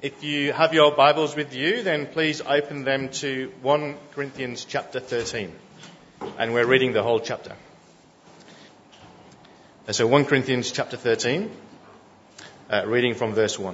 If you have your Bibles with you, then please open them to 1 Corinthians chapter 13. And we're reading the whole chapter. So 1 Corinthians chapter 13, reading from verse 1.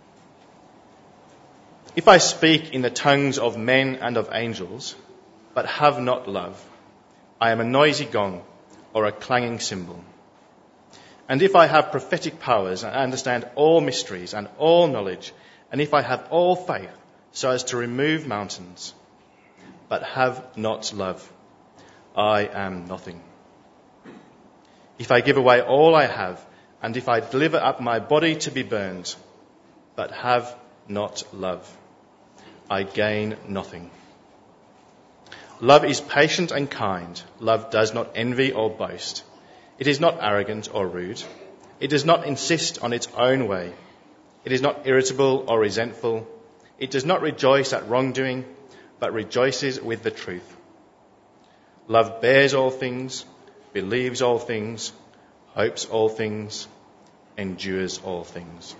If I speak in the tongues of men and of angels, but have not love, I am a noisy gong or a clanging cymbal. And if I have prophetic powers and understand all mysteries and all knowledge, and if I have all faith so as to remove mountains, but have not love, I am nothing. If I give away all I have, and if I deliver up my body to be burned, but have not love, I gain nothing. Love is patient and kind. Love does not envy or boast. It is not arrogant or rude. It does not insist on its own way. It is not irritable or resentful. It does not rejoice at wrongdoing, but rejoices with the truth. Love bears all things, believes all things, hopes all things, endures all things.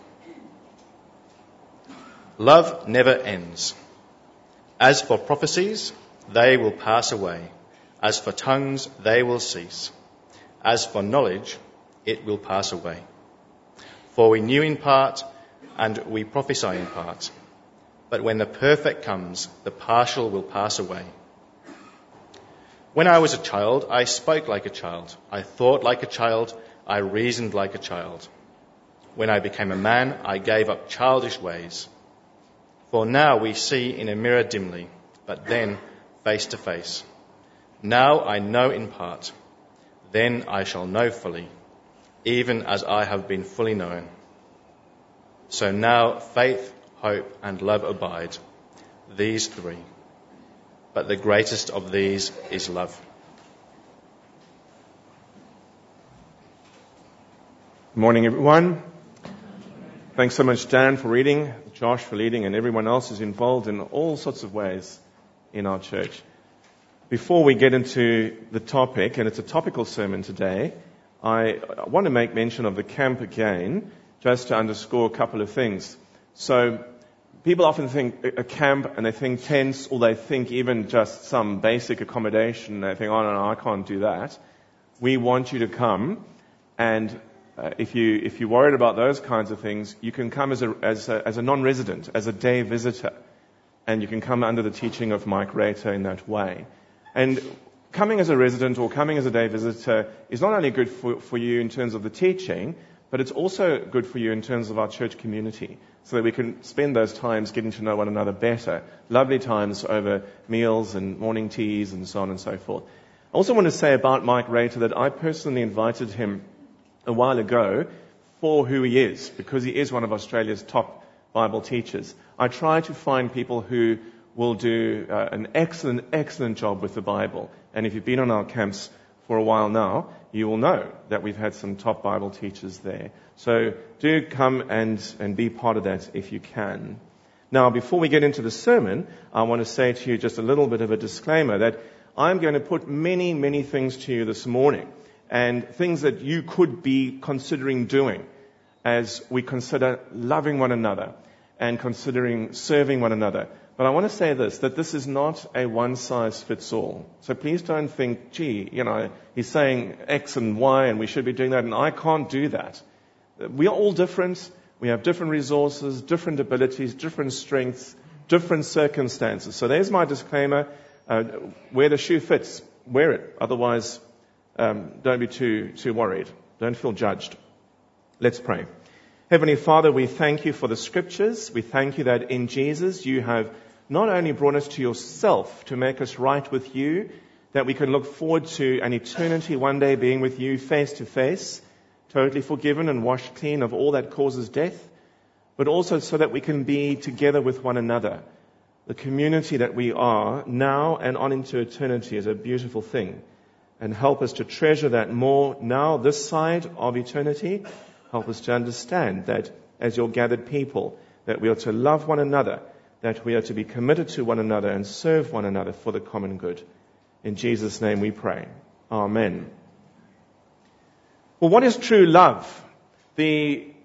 Love never ends. As for prophecies, they will pass away. As for tongues, they will cease. As for knowledge, it will pass away. For we knew in part, and we prophesy in part. But when the perfect comes, the partial will pass away. When I was a child, I spoke like a child. I thought like a child. I reasoned like a child. When I became a man, I gave up childish ways. For now we see in a mirror dimly, but then face to face. Now I know in part. Then I shall know fully, even as I have been fully known. So now faith, hope, and love abide, these three. But the greatest of these is love. Good morning, everyone. Thanks so much, Dan, for reading, Josh for leading, and everyone else who's involved in all sorts of ways in our church. Before we get into the topic, and it's a topical sermon today, I want to make mention of the camp again, just to underscore a couple of things. So, people often think a camp, and they think tents, or they think even just some basic accommodation. They think, oh no, I can't do that. We want you to come, and if you're worried about those kinds of things, you can come as a non-resident, as a day visitor, and you can come under the teaching of Mike Rater in that way. And coming as a resident or coming as a day visitor is not only good for you in terms of the teaching, but it's also good for you in terms of our church community, so that we can spend those times getting to know one another better. Lovely times over meals and morning teas and so on and so forth. I also want to say about Mike Rater that I personally invited him a while ago for who he is, because he is one of Australia's top Bible teachers. I try to find people who will do an excellent job with the Bible. And if you've been on our camps for a while now, you will know that we've had some top Bible teachers there. So do come and be part of that if you can. Now, before we get into the sermon, I want to say to you just a little bit of a disclaimer that I'm going to put many things to you this morning, and things that you could be considering doing as we consider loving one another and considering serving one another. But I want to say this, that this is not a one-size-fits-all. So please don't think, he's saying X and Y and we should be doing that, and I can't do that. We are all different. We have different resources, different abilities, different strengths, different circumstances. So there's my disclaimer. Where the shoe fits, wear it. Otherwise, don't be too worried. Don't feel judged. Let's pray. Heavenly Father, we thank you for the scriptures. We thank you that in Jesus you have not only brought us to yourself to make us right with you, that we can look forward to an eternity one day being with you face to face, totally forgiven and washed clean of all that causes death, but also so that we can be together with one another. The community that we are now and on into eternity is a beautiful thing. And help us to treasure that more now, this side of eternity. Help us to understand that as your gathered people, that we are to love one another, that we are to be committed to one another and serve one another for the common good. In Jesus' name we pray. Amen. Well, what is true love? The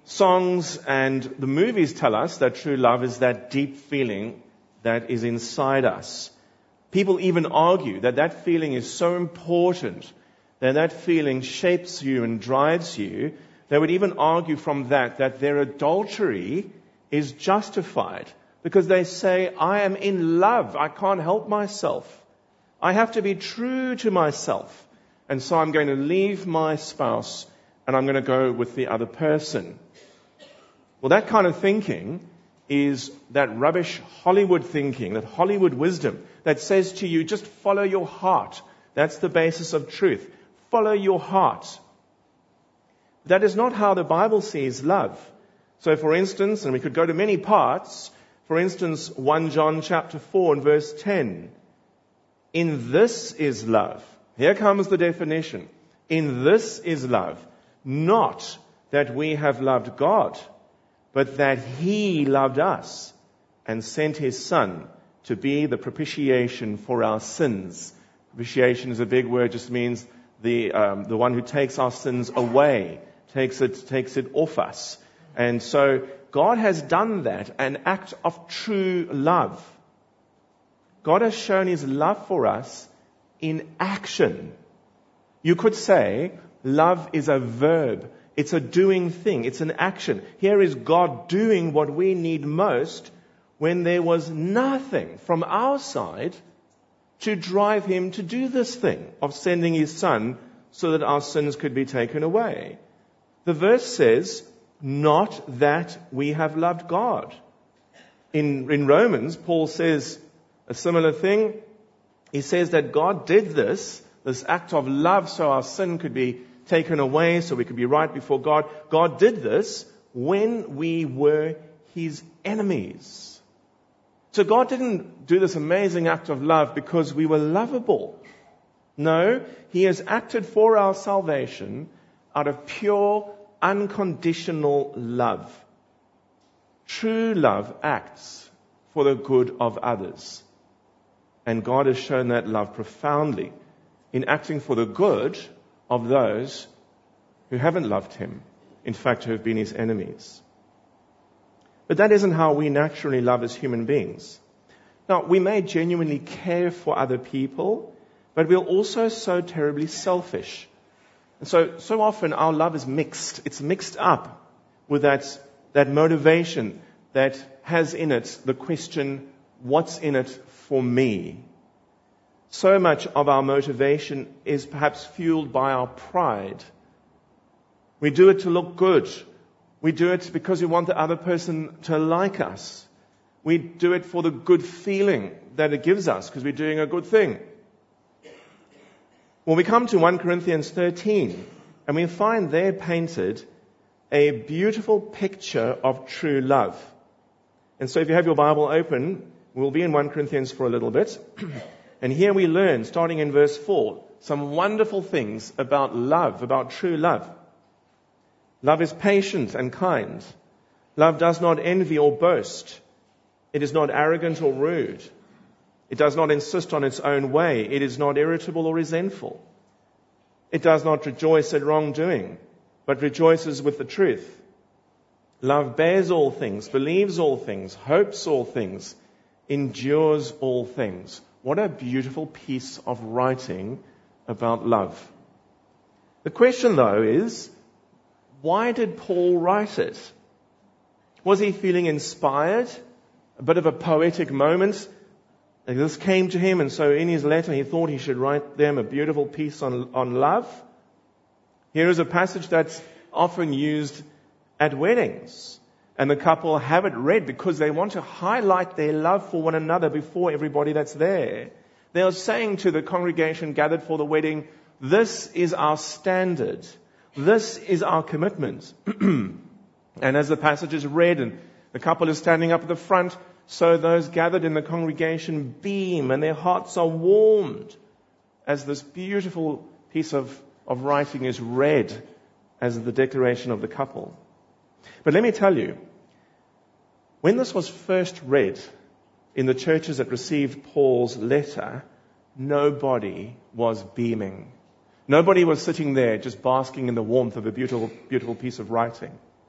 songs and the movies tell us that true love is that deep feeling that is inside us. People even argue that that feeling is so important, that that feeling shapes you and drives you. They would even argue from that their adultery is justified because they say, I am in love. I can't help myself. I have to be true to myself. And so I'm going to leave my spouse and I'm going to go with the other person. Well, that kind of thinking is that rubbish Hollywood thinking, that Hollywood wisdom that says to you, just follow your heart. That's the basis of truth. Follow your heart. That is not how the Bible sees love. So for instance, and we could go to many parts, for instance, 1 John chapter 4 and verse 10. In this is love. Here comes the definition. In this is love. Not that we have loved God, but that He loved us and sent His Son to be the propitiation for our sins. Propitiation is a big word, just means the one who takes our sins away, takes it off us. And so God has done that, an act of true love. God has shown His love for us in action. You could say love is a verb. It's a doing thing. It's an action. Here is God doing what we need most when there was nothing from our side to drive Him to do this thing of sending His Son so that our sins could be taken away. The verse says, not that we have loved God. In Romans, Paul says a similar thing. He says that God did this act of love so our sin could be taken away, so we could be right before God. God did this when we were His enemies. So God didn't do this amazing act of love because we were lovable. No, He has acted for our salvation out of pure, unconditional love. True love acts for the good of others. And God has shown that love profoundly in acting for the good of those who haven't loved Him, in fact, who have been His enemies. But that isn't how we naturally love as human beings. Now, we may genuinely care for other people, but we're also so terribly selfish. And so often our love is mixed. It's mixed up with that motivation that has in it the question, what's in it for me? So much of our motivation is perhaps fueled by our pride. We do it to look good. We do it because we want the other person to like us. We do it for the good feeling that it gives us because we're doing a good thing. Well, we come to 1 Corinthians 13 and we find there painted a beautiful picture of true love. And so if you have your Bible open, we'll be in 1 Corinthians for a little bit. And here we learn, starting in verse 4, some wonderful things about love, about true love. Love is patient and kind. Love does not envy or boast. It is not arrogant or rude. It does not insist on its own way. It is not irritable or resentful. It does not rejoice at wrongdoing, but rejoices with the truth. Love bears all things, believes all things, hopes all things, endures all things. What a beautiful piece of writing about love. The question, though, is, why did Paul write it? Was he feeling inspired? A bit of a poetic moment? This came to him, and so in his letter he thought he should write them a beautiful piece on love. Here is a passage that's often used at weddings. And the couple have it read because they want to highlight their love for one another before everybody that's there. They are saying to the congregation gathered for the wedding, this is our standard. This is our commitment. And as the passage is read and the couple is standing up at the front, so those gathered in the congregation beam and their hearts are warmed as this beautiful piece of writing is read as the declaration of the couple. But let me tell you, when this was first read in the churches that received Paul's letter, nobody was beaming. Nobody was sitting there just basking in the warmth of a beautiful, beautiful piece of writing.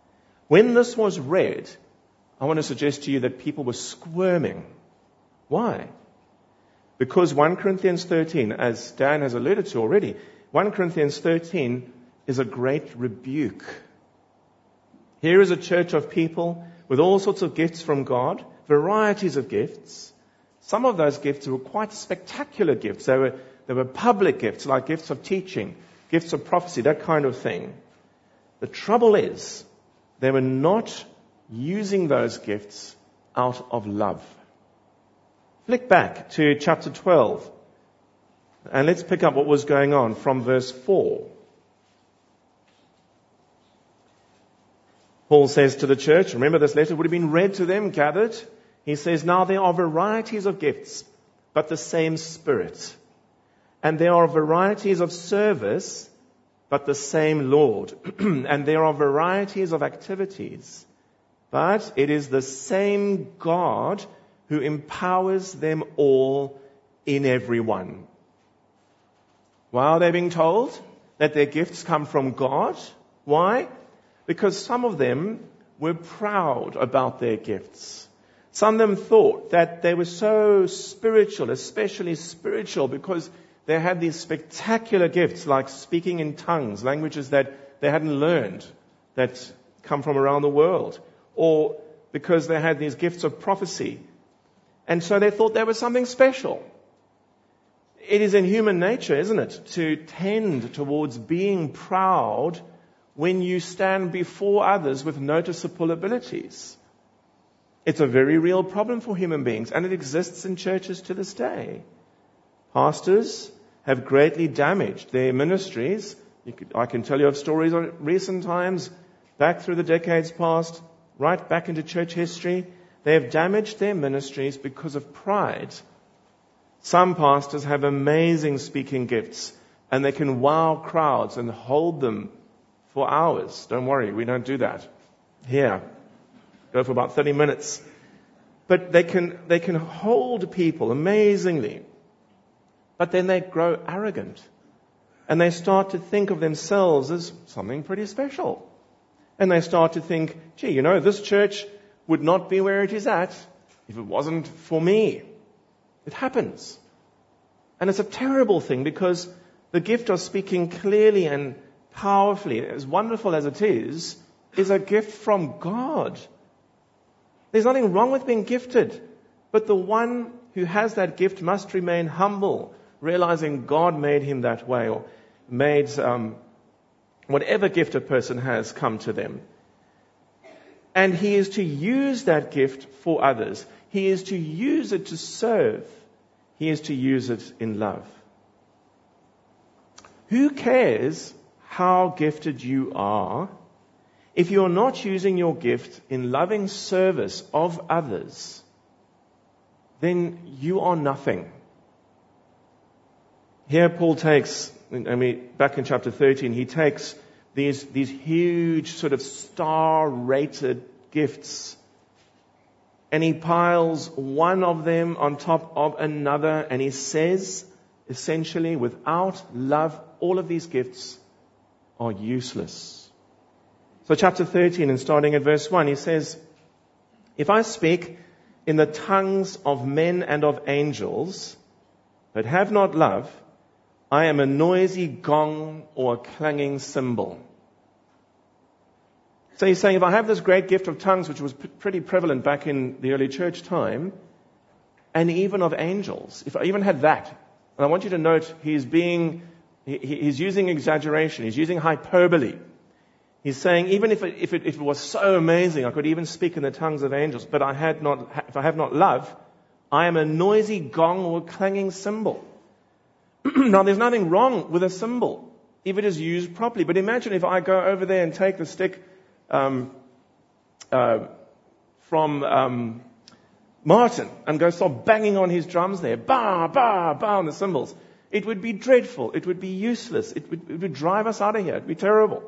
When this was read, I want to suggest to you that people were squirming. Why? Because 1 Corinthians 13, as Dan has alluded to already, 1 Corinthians 13 is a great rebuke. Here is a church of people with all sorts of gifts from God, varieties of gifts. Some of those gifts were quite spectacular gifts. They were public gifts, like gifts of teaching, gifts of prophecy, that kind of thing. The trouble is, they were not using those gifts out of love. Flick back to chapter 12, and let's pick up what was going on from verse 4. Paul says to the church, remember this letter would have been read to them, gathered. He says, now there are varieties of gifts, but the same Spirit. And there are varieties of service, but the same Lord. And there are varieties of activities, but it is the same God who empowers them all in everyone. Why are they being told that their gifts come from God? Why? Because some of them were proud about their gifts. Some of them thought that they were so spiritual, especially spiritual, because they had these spectacular gifts like speaking in tongues, languages that they hadn't learned, that come from around the world. Or because they had these gifts of prophecy. And so they thought they were something special. It is in human nature, isn't it, to tend towards being proud when you stand before others with noticeable abilities. It's a very real problem for human beings, and it exists in churches to this day. Pastors have greatly damaged their ministries. I can tell you of stories of recent times, back through the decades past, right back into church history. They have damaged their ministries because of pride. Some pastors have amazing speaking gifts, and they can wow crowds and hold them for hours. Don't worry, we don't do that here. Go for about 30 minutes. But they can hold people amazingly. But then they grow arrogant. And they start to think of themselves as something pretty special. And they start to think, gee, this church would not be where it is at if it wasn't for me. It happens. And it's a terrible thing, because the gift of speaking clearly and powerfully, as wonderful as it is a gift from God. There's nothing wrong with being gifted, but the one who has that gift must remain humble, realizing God made him that way, or made whatever gift a person has come to them. And he is to use that gift for others. He is to use it to serve. He is to use it in love. Who cares how gifted you are if you're not using your gift in loving service of others? Then you are nothing. Here Paul takes, back in chapter 13, he takes these huge sort of star-rated gifts, and he piles one of them on top of another, and he says, essentially, without love, all of these gifts are useless. So chapter 13, and starting at verse 1, he says, if I speak in the tongues of men and of angels, but have not love, I am a noisy gong or a clanging cymbal. So he's saying, if I have this great gift of tongues, which was pretty prevalent back in the early church time, and even of angels, if I even had that, and I want you to note, he's using exaggeration, he's using hyperbole. He's saying, even if it was so amazing, I could even speak in the tongues of angels, but if I have not love, I am a noisy gong or a clanging cymbal. Now, there's nothing wrong with a cymbal if it is used properly. But imagine if I go over there and take the stick from Martin and go start banging on his drums there, bah, bah, bah, on the cymbals. It would be dreadful. It would be useless. It would drive us out of here. It would be terrible.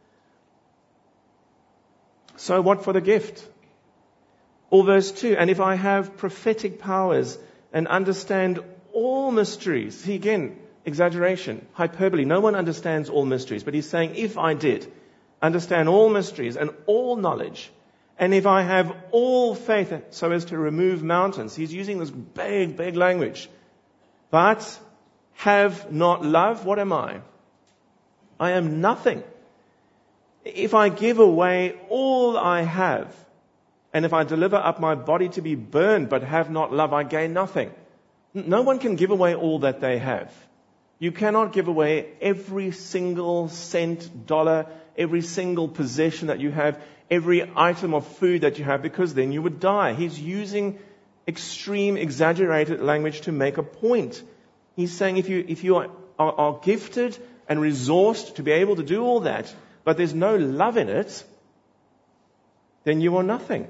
So what for the gift? Or verse 2, and if I have prophetic powers and understand all mysteries. See, again, exaggeration, hyperbole. No one understands all mysteries, but he's saying, if I did, understand all mysteries and all knowledge, and if I have all faith so as to remove mountains, he's using this big language, but have not love, what am I? I am nothing. If I give away all I have, and if I deliver up my body to be burned but have not love, I gain nothing. No one can give away all that they have. You cannot give away every single cent, dollar, every single possession that you have, every item of food that you have, because then you would die. He's using extreme, exaggerated language to make a point. He's saying if you are gifted and resourced to be able to do all that, but there's no love in it, then you are nothing.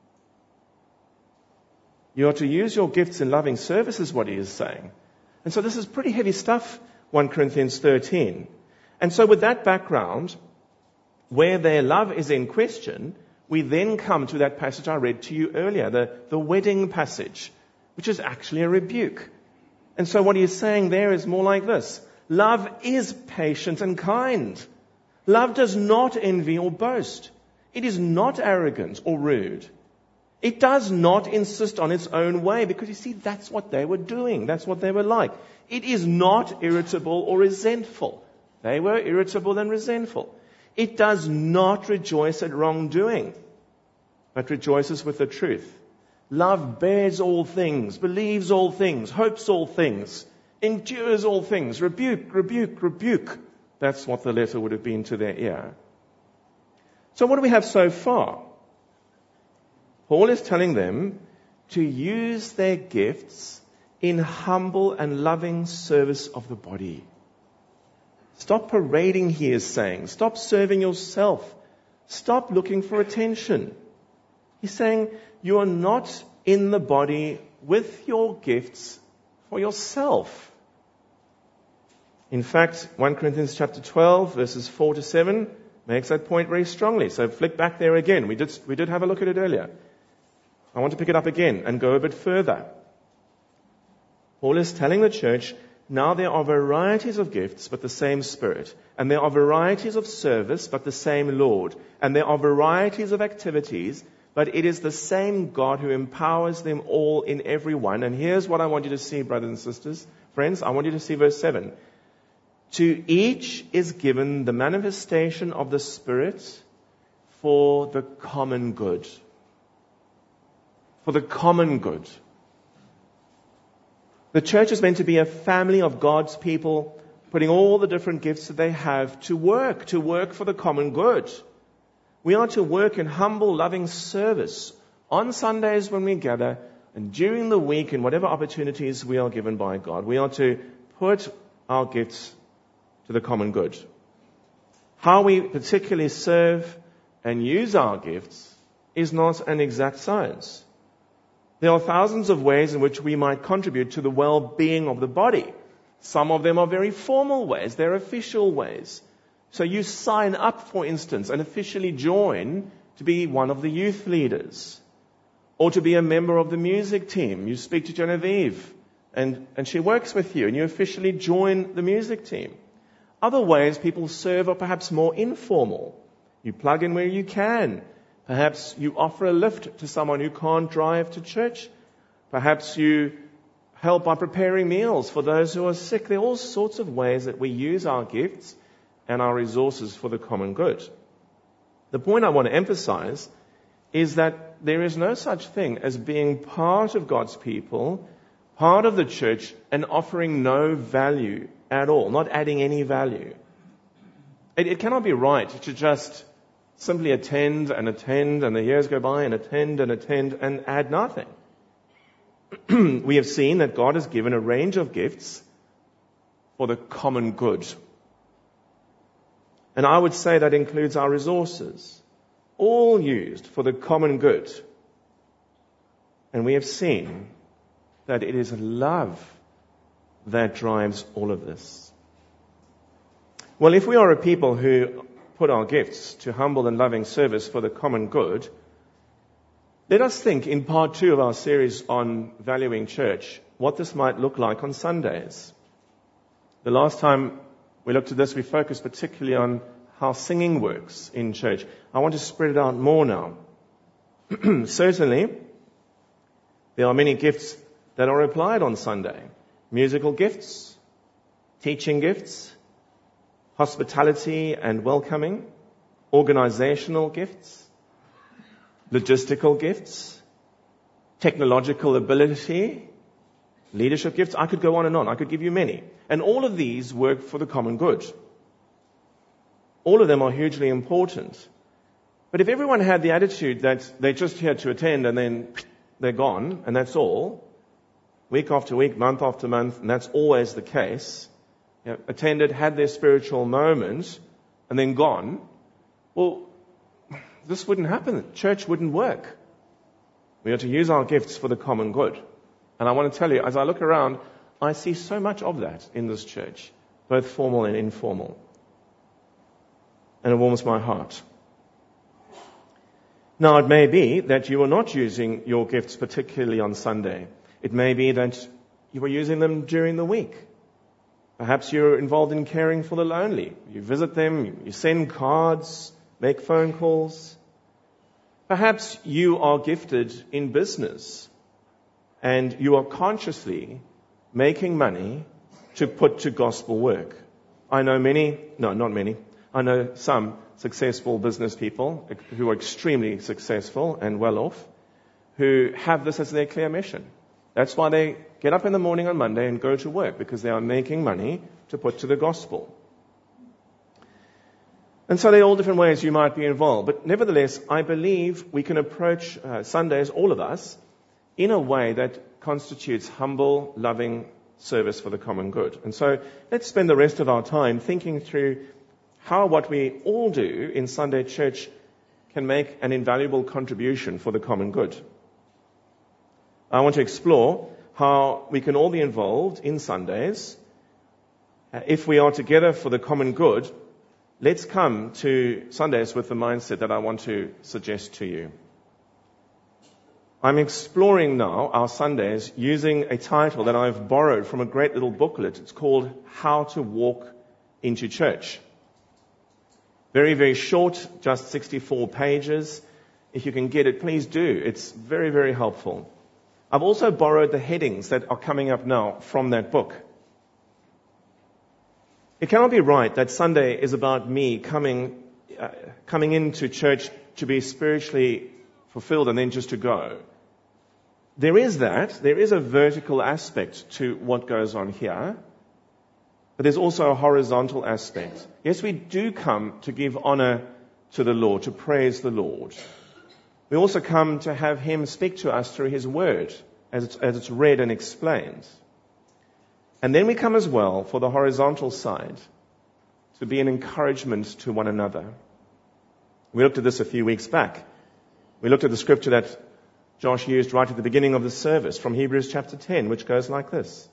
You are to use your gifts in loving service, is what he is saying. And so this is pretty heavy stuff, 1 Corinthians 13. And so with that background, where their love is in question, we then come to that passage I read to you earlier, the wedding passage, which is actually a rebuke. And so what he is saying there is more like this. Love is patient and kind. Love does not envy or boast. It is not arrogant or rude. It does not insist on its own way, because you see, that's what they were doing. That's what they were like. It is not irritable or resentful. They were irritable and resentful. It does not rejoice at wrongdoing, but rejoices with the truth. Love bears all things, believes all things, hopes all things, endures all things. Rebuke. That's what the letter would have been to their ear. So what do we have so far? Paul is telling them to use their gifts in humble and loving service of the body. Stop parading, he is saying. Stop serving yourself. Stop looking for attention. He's saying you are not in the body with your gifts for yourself. In fact, 1 Corinthians chapter 12, verses 4 to 7, makes that point very strongly. So flick back there again. We did have a look at it earlier. I want to pick it up again and go a bit further. Paul is telling the church, now there are varieties of gifts, but the same Spirit. And there are varieties of service, but the same Lord. And there are varieties of activities, but it is the same God who empowers them all in every one. And here's what I want you to see, brothers and sisters. Friends, I want you to see verse 7. To each is given the manifestation of the Spirit for the common good. For the common good. The church is meant to be a family of God's people, putting all the different gifts that they have to work for the common good. We are to work in humble, loving service on Sundays when we gather, and during the week in whatever opportunities we are given by God. We are to put our gifts to the common good. How we particularly serve and use our gifts is not an exact science. There are thousands of ways in which we might contribute to the well-being of the body. Some of them are very formal ways. They're official ways. So you sign up, for instance, and officially join to be one of the youth leaders, or to be a member of the music team. You speak to Genevieve, and she works with you, and you officially join the music team. Other ways people serve are perhaps more informal. You plug in where you can. Perhaps you offer a lift to someone who can't drive to church. Perhaps you help by preparing meals for those who are sick. There are all sorts of ways that we use our gifts and our resources for the common good. The point I want to emphasize is that there is no such thing as being part of God's people, part of the church, and offering no value at all, not adding any value. It cannot be right to just simply attend, and the years go by, and attend, and add nothing. We have seen that God has given a range of gifts for the common good. And I would say that includes our resources, all used for the common good. And we have seen that it is love that drives all of this. Well, if we are a people who put our gifts to humble and loving service for the common good, let us think in part 2 of our series on valuing church, what this might look like on Sundays. The last time we looked at this, we focused particularly on how singing works in church. I want to spread it out more now. Certainly, there are many gifts that are applied on Sunday. Musical gifts, teaching gifts, hospitality and welcoming, organizational gifts, logistical gifts, technological ability, leadership gifts. I could go on and on. I could give you many. And all of these work for the common good. All of them are hugely important. But if everyone had the attitude that they're just here to attend and then they're gone, and that's all, week after week, month after month, and that's always the case, attended, had their spiritual moment, and then gone, well, this wouldn't happen. Church wouldn't work. We are to use our gifts for the common good. And I want to tell you, as I look around, I see so much of that in this church, both formal and informal. And it warms my heart. Now, it may be that you are not using your gifts particularly on Sunday. It may be that you are using them during the week. Perhaps you're involved in caring for the lonely. You visit them, you send cards, make phone calls. Perhaps you are gifted in business and you are consciously making money to put to gospel work. I know I know some successful business people who are extremely successful and well off, who have this as their clear mission. That's why they get up in the morning on Monday and go to work, because they are making money to put to the gospel. And so there are all different ways you might be involved. But nevertheless, I believe we can approach Sundays, all of us, in a way that constitutes humble, loving service for the common good. And so let's spend the rest of our time thinking through how what we all do in Sunday church can make an invaluable contribution for the common good. I want to explore how we can all be involved in Sundays. If we are together for the common good, let's come to Sundays with the mindset that I want to suggest to you. I'm exploring now our Sundays using a title that I've borrowed from a great little booklet. It's called How to Walk into Church. Very, very short, just 64 pages. If you can get it, please do. It's very, very helpful. I've also borrowed the headings that are coming up now from that book. It cannot be right that Sunday is about me coming into church to be spiritually fulfilled and then just to go. There is a vertical aspect to what goes on here, but there's also a horizontal aspect. Yes, we do come to give honor to the Lord, to praise the Lord. We also come to have Him speak to us through His Word, as it's read and explained. And then we come as well for the horizontal side, to be an encouragement to one another. We looked at this a few weeks back. We looked at the scripture that Josh used right at the beginning of the service from Hebrews chapter 10, which goes like this.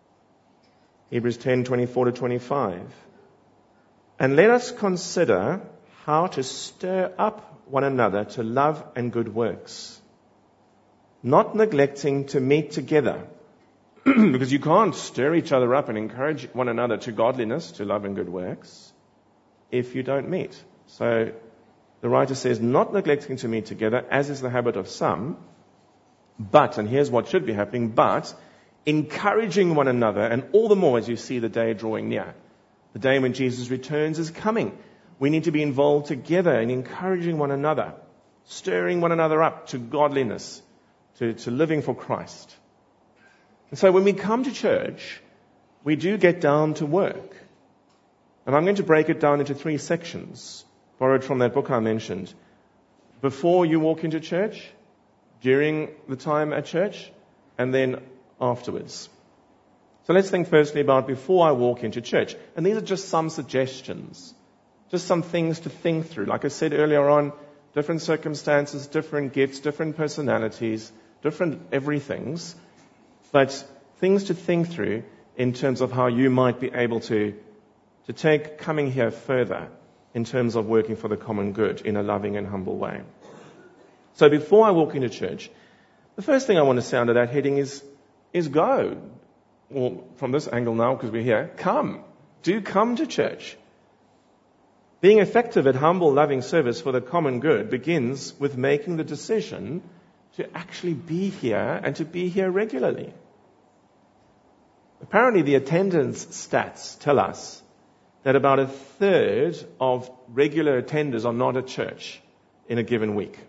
Hebrews 10:24-25. And let us consider how to stir up one another to love and good works, not neglecting to meet together, because you can't stir each other up and encourage one another to godliness, to love and good works, if you don't meet. So the writer says, not neglecting to meet together, as is the habit of some, but, and here's what should be happening, but encouraging one another, and all the more as you see the day drawing near. The day when Jesus returns is coming. We need to be involved together in encouraging one another, stirring one another up to godliness, to living for Christ. And so when we come to church, we do get down to work. And I'm going to break it down into 3 sections, borrowed from that book I mentioned. Before you walk into church, during the time at church, and then afterwards. So let's think firstly about before I walk into church. And these are just some suggestions, just some things to think through. Like I said earlier on, different circumstances, different gifts, different personalities, different everythings, but things to think through in terms of how you might be able to take coming here further in terms of working for the common good in a loving and humble way. So before I walk into church, the first thing I want to say under that heading is go. Well, from this angle now, because we're here, come. Do come to church. Being effective at humble, loving service for the common good begins with making the decision to actually be here and to be here regularly. Apparently, the attendance stats tell us that about 1/3 of regular attenders are not at church in a given week.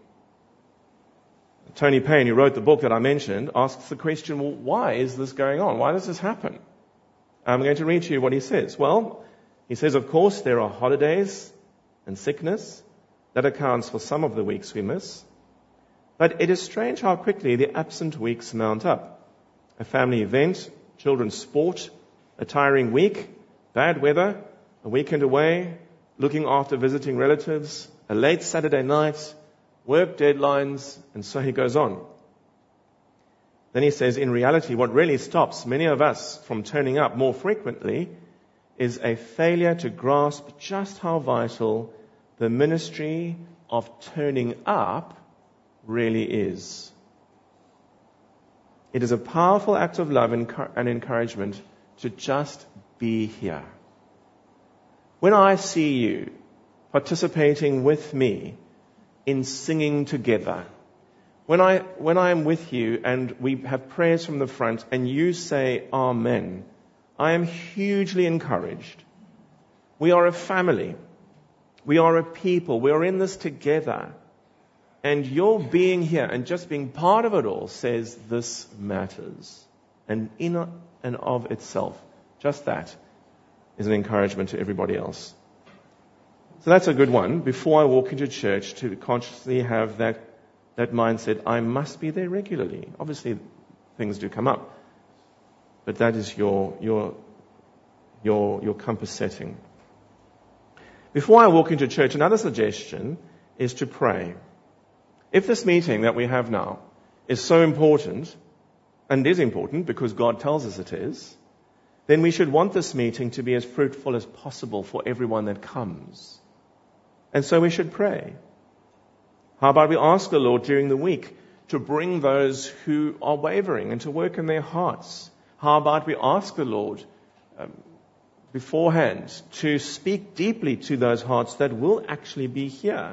Tony Payne, who wrote the book that I mentioned, asks the question, well, why is this going on? Why does this happen? I'm going to read to you what he says. Well, he says, of course, there are holidays and sickness. That accounts for some of the weeks we miss. But it is strange how quickly the absent weeks mount up. A family event, children's sport, a tiring week, bad weather, a weekend away, looking after visiting relatives, a late Saturday night, work deadlines, and so he goes on. Then he says, in reality, what really stops many of us from turning up more frequently is a failure to grasp just how vital the ministry of turning up really is. It is a powerful act of love and encouragement to just be here. When I see you participating with me in singing together, when I am with you and we have prayers from the front and you say Amen, I am hugely encouraged. We are a family. We are a people. We are in this together. And your being here and just being part of it all says this matters. And in and of itself, just that is an encouragement to everybody else. So that's a good one. Before I walk into church, to consciously have that mindset, I must be there regularly. Obviously, things do come up. But that is your compass setting. Before I walk into church, another suggestion is to pray. If this meeting that we have now is so important, and is important because God tells us it is, then we should want this meeting to be as fruitful as possible for everyone that comes. And so we should pray. How about we ask the Lord during the week to bring those who are wavering and to work in their hearts? How about we ask the Lord beforehand to speak deeply to those hearts that will actually be here?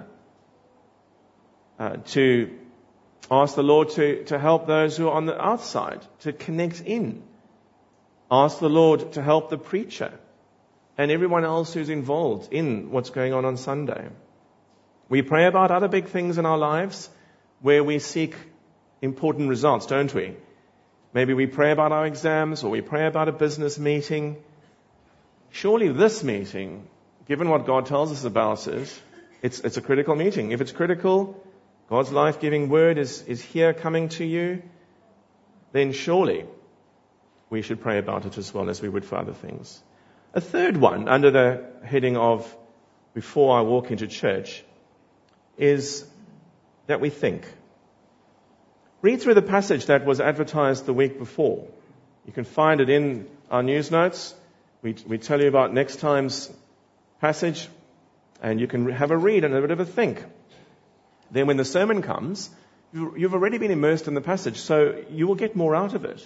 To ask the Lord to help those who are on the outside, to connect in. Ask the Lord to help the preacher and everyone else who's involved in what's going on Sunday. We pray about other big things in our lives where we seek important results, don't we? Maybe we pray about our exams or we pray about a business meeting. Surely this meeting, given what God tells us about it, it's a critical meeting. If it's critical, God's life-giving word is here coming to you, then surely we should pray about it as well as we would for other things. A third one, under the heading of before I walk into church, is that we think. Read through the passage that was advertised the week before. You can find it in our news notes. We tell you about next time's passage, and you can have a read and a bit of a think. Then when the sermon comes, you've already been immersed in the passage, so you will get more out of it.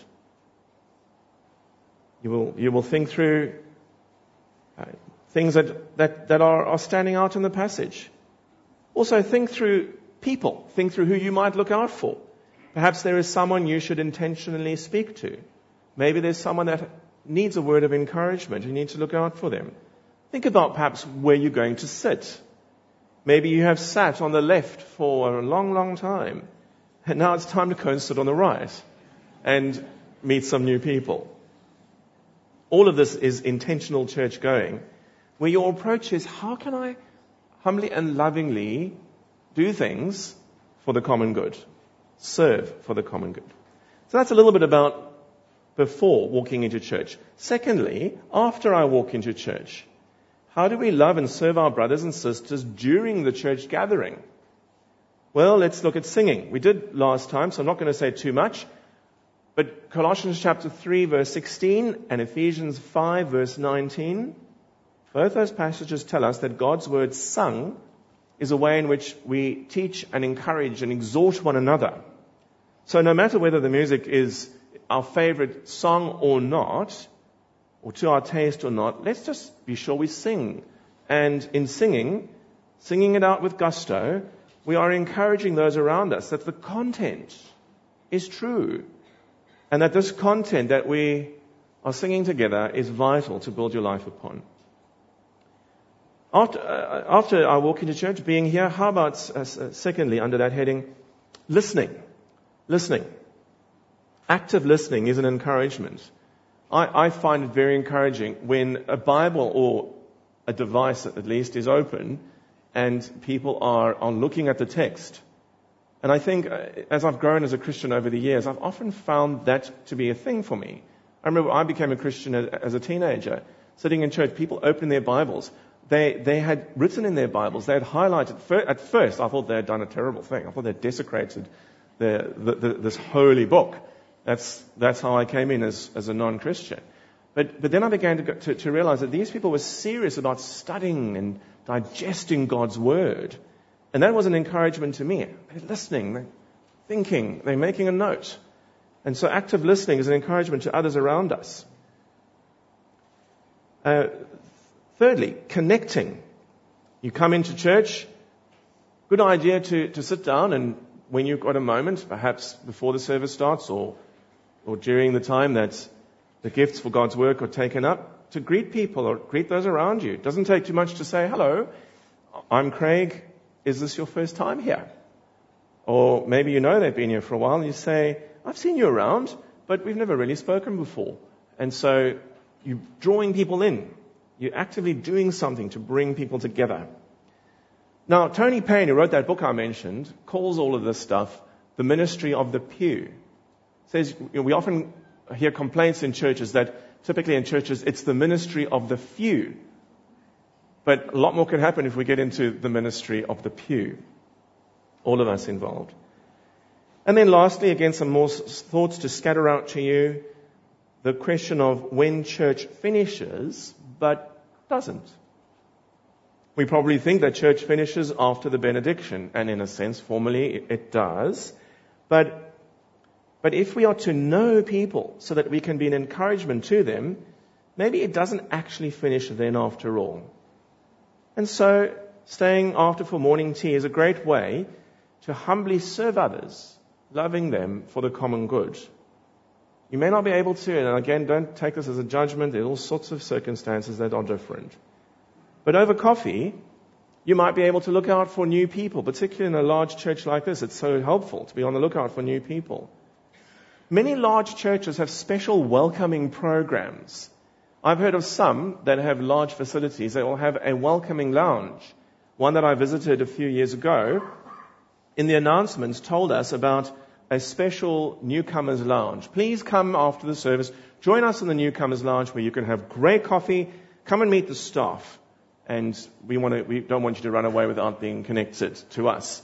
You will think through things that are standing out in the passage. Also think through people. Think through who you might look out for. Perhaps there is someone you should intentionally speak to. Maybe there's someone that needs a word of encouragement. You need to look out for them. Think about perhaps where you're going to sit. Maybe you have sat on the left for a long, long time, and now it's time to go and sit on the right and meet some new people. All of this is intentional church going, where your approach is, how can I humbly and lovingly do things for the common good, serve for the common good. So that's a little bit about before walking into church. Secondly, after I walk into church, how do we love and serve our brothers and sisters during the church gathering? Well, let's look at singing. We did last time, so I'm not going to say too much. But Colossians chapter 3, verse 16 and Ephesians 5, verse 19, both those passages tell us that God's word sung is a way in which we teach and encourage and exhort one another. So no matter whether the music is our favorite song or not, or to our taste or not, let's just be sure we sing And in singing it out with gusto, we are encouraging those around us that the content is true. And that this content that we are singing together is vital to build your life upon. After I walk into church, being here, how about, secondly, under that heading, listening. Listening. Active listening is an encouragement. I find it very encouraging when a Bible or a device at least is open and people are looking at the text. And I think as I've grown as a Christian over the years, I've often found that to be a thing for me. I remember I became a Christian as a teenager, sitting in church, people opening their Bibles. They had written in their Bibles, they had highlighted, at first I thought they had done a terrible thing. I thought they had desecrated this holy book. That's how I came in as a non-Christian. But then I began to realize that these people were serious about studying and digesting God's Word. And that was an encouragement to me. They're listening, they're thinking, they're making a note. And so active listening is an encouragement to others around us. Thirdly, connecting. You come into church, good idea to sit down and when you've got a moment, perhaps before the service starts or during the time that the gifts for God's work are taken up, to greet people or greet those around you. It doesn't take too much to say, hello, I'm Craig. Is this your first time here? Or maybe you know they've been here for a while and you say, I've seen you around, but we've never really spoken before. And so you're drawing people in. You're actively doing something to bring people together. Now, Tony Payne, who wrote that book I mentioned, calls all of this stuff the ministry of the pew. Says, we often hear complaints in churches that typically in churches it's the ministry of the few. But a lot more can happen if we get into the ministry of the pew. All of us involved. And then lastly, again, some more thoughts to scatter out to you. The question of when church finishes, but doesn't. We probably think that church finishes after the benediction, and in a sense, formally, it does. But if we are to know people so that we can be an encouragement to them, maybe it doesn't actually finish then after all. And so, staying after for morning tea is a great way to humbly serve others, loving them for the common good. You may not be able to, and again, don't take this as a judgment. There are all sorts of circumstances that are different. But over coffee, you might be able to look out for new people, particularly in a large church like this. It's so helpful to be on the lookout for new people. Many large churches have special welcoming programs. I've heard of some that have large facilities that will have a welcoming lounge. One that I visited a few years ago, in the announcements told us about a special newcomers lounge. Please come after the service. Join us in the newcomers lounge where you can have great coffee. Come and meet the staff. And we don't want you to run away without being connected to us.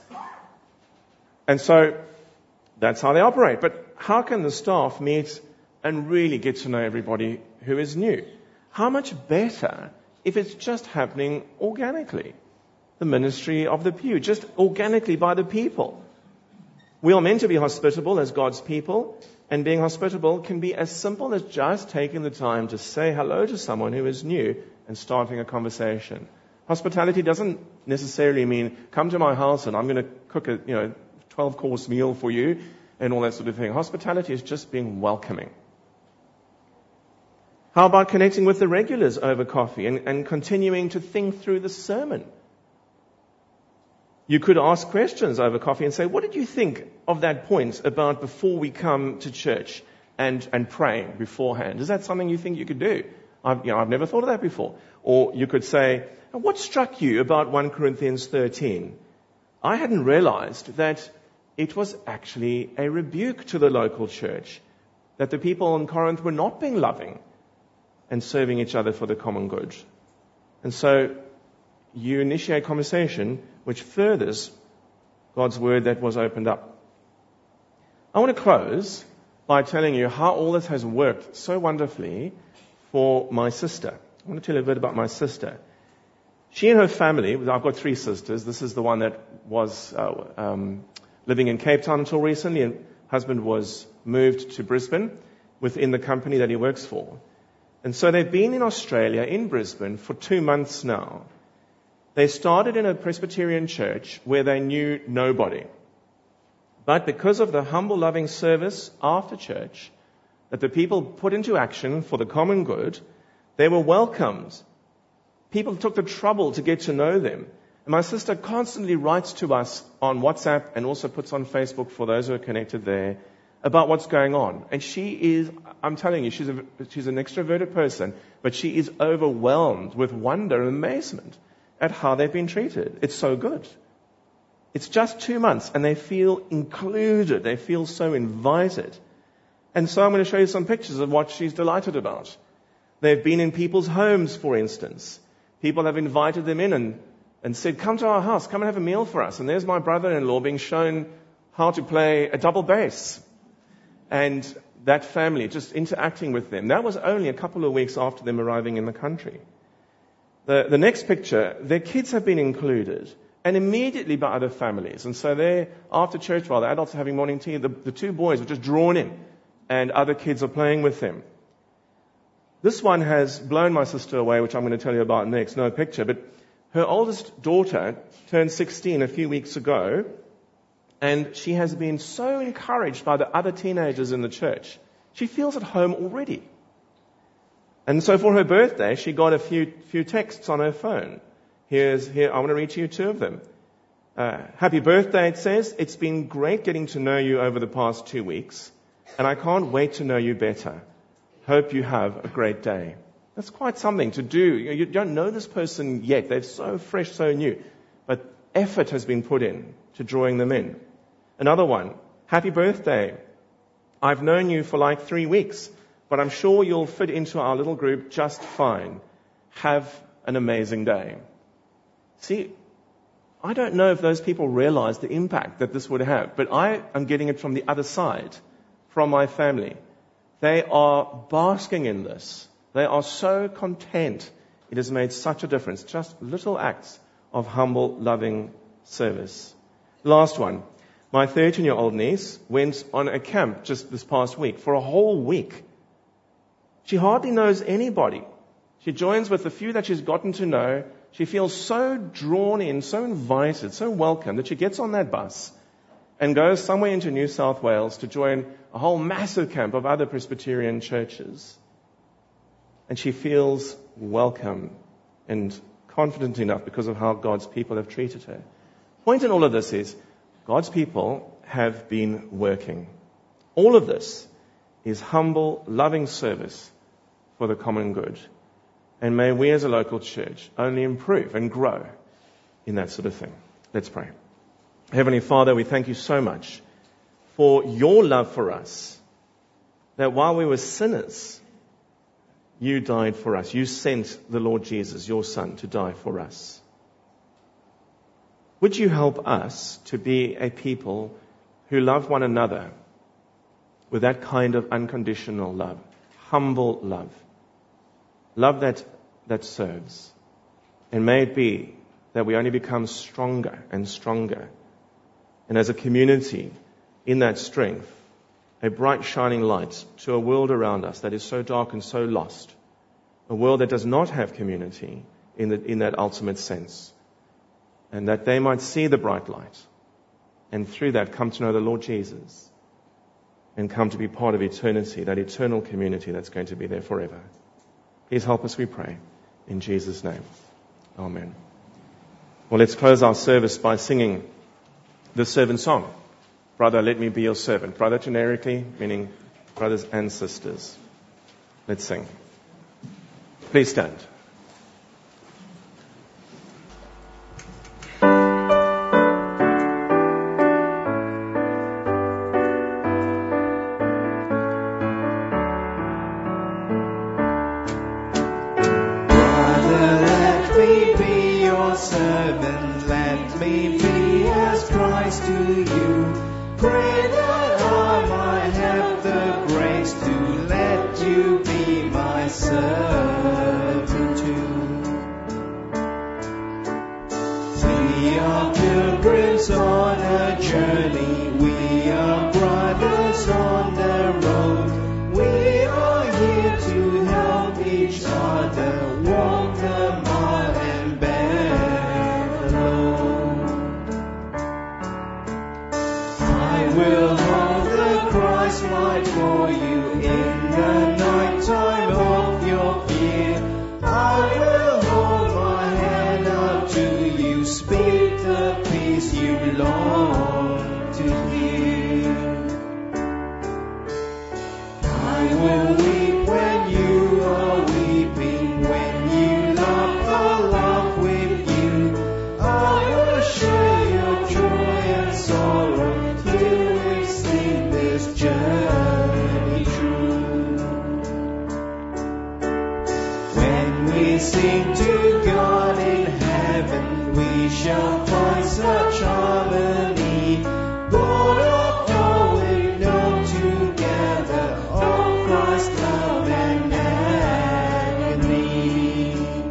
And so that's how they operate. But how can the staff meet and really get to know everybody who is new? How much better if it's just happening organically? The ministry of the pew, just organically by the people. We are meant to be hospitable as God's people, and being hospitable can be as simple as just taking the time to say hello to someone who is new and starting a conversation. Hospitality doesn't necessarily mean come to my house and I'm going to cook a 12-course meal for you and all that sort of thing. Hospitality is just being welcoming. How about connecting with the regulars over coffee and continuing to think through the sermon? You could ask questions over coffee and say, what did you think of that point about before we come to church and praying beforehand? Is that something you think you could do? I've never thought of that before. Or you could say, what struck you about 1 Corinthians 13? I hadn't realized that it was actually a rebuke to the local church, that the people in Corinth were not being loving and serving each other for the common good. And so you initiate conversation which furthers God's word that was opened up. I want to close by telling you how all this has worked so wonderfully for my sister. I want to tell you a bit about my sister. She and her family, I've got 3 sisters. This is the one that was living in Cape Town until recently, and husband was moved to Brisbane within the company that he works for. And so they've been in Australia, in Brisbane, for 2 months now. They started in a Presbyterian church where they knew nobody. But because of the humble, loving service after church that the people put into action for the common good, they were welcomed. People took the trouble to get to know them. And my sister constantly writes to us on WhatsApp and also puts on Facebook for those who are connected there about what's going on. And she is, I'm telling you, she's an extroverted person, but she is overwhelmed with wonder and amazement at how they've been treated. It's so good. It's just 2 months and they feel included. They feel so invited. And so I'm going to show you some pictures of what she's delighted about. They've been in people's homes, for instance. People have invited them in and said, come to our house, come and have a meal for us. And there's my brother-in-law being shown how to play a double bass. And that family, just interacting with them. That was only a couple of weeks after them arriving in the country. The next picture, their kids have been included, and immediately by other families. And so they, after church, while the adults are having morning tea, the 2 boys were just drawn in, and other kids are playing with them. This one has blown my sister away, which I'm going to tell you about next. No picture, but her oldest daughter turned 16 a few weeks ago, and she has been so encouraged by the other teenagers in the church. She feels at home already. And so for her birthday, she got a few texts on her phone. Here, I want to read to you 2 of them. Happy birthday, it says. It's been great getting to know you over the past 2 weeks, and I can't wait to know you better. Hope you have a great day. That's quite something to do. You don't know this person yet. They're so fresh, so new. But effort has been put in to drawing them in. Another one. Happy birthday. I've known you for like 3 weeks, but I'm sure you'll fit into our little group just fine. Have an amazing day. See, I don't know if those people realize the impact that this would have, but I am getting it from the other side, from my family. They are basking in this. They are so content. It has made such a difference. Just little acts of humble, loving service. Last one. My 13-year-old niece went on a camp just this past week for a whole week. She hardly knows anybody. She joins with the few that she's gotten to know. She feels so drawn in, so invited, so welcome that she gets on that bus and goes somewhere into New South Wales to join a whole massive camp of other Presbyterian churches. And she feels welcome and confident enough because of how God's people have treated her. Point in all of this is God's people have been working. All of this is humble, loving service for the common good. And may we as a local church only improve and grow in that sort of thing. Let's pray. Heavenly Father, we thank you so much for your love for us, that while we were sinners, you died for us. You sent the Lord Jesus, your Son, to die for us. Would you help us to be a people who love one another with that kind of unconditional love, humble love, love that serves. And may it be that we only become stronger and stronger. And as a community, in that strength, a bright shining light to a world around us that is so dark and so lost, a world that does not have community in that ultimate sense, and that they might see the bright light, and through that come to know the Lord Jesus, and come to be part of eternity, that eternal community that's going to be there forever. Please help us, we pray, in Jesus' name. Amen. Well, let's close our service by singing the servant song. Brother, let me be your servant. Brother generically, meaning brothers and sisters. Let's sing. Please stand. Walk the mile and bear. Christ light for you in the night time of your fear. I will hold my hand out to you, speak the peace you long to hear. I will weep when you are weeping, when you laugh, I'll laugh with you. I will share your joy and sorrow till we sing this journey through. When we sing to God in heaven, we shall find such harmony. Born of God, we know together of Christ's love and agony.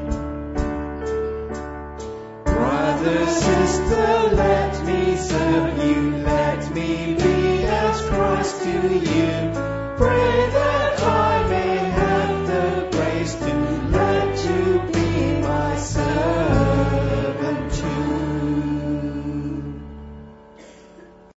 Brother, sister, let me serve you. Let me be as Christ to you. Pray that